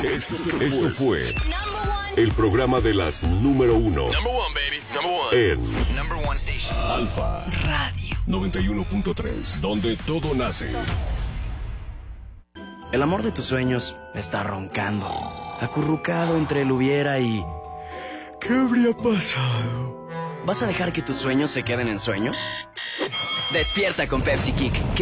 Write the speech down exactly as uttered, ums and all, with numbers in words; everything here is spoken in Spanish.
Esto, esto fue el programa de las número uno en Alfa Radio noventa y uno punto tres, donde todo nace. El amor de tus sueños está roncando, acurrucado entre el hubiera y... ¿qué habría pasado? ¿Vas a dejar que tus sueños se queden en sueños? Despierta con Pepsi Kick, que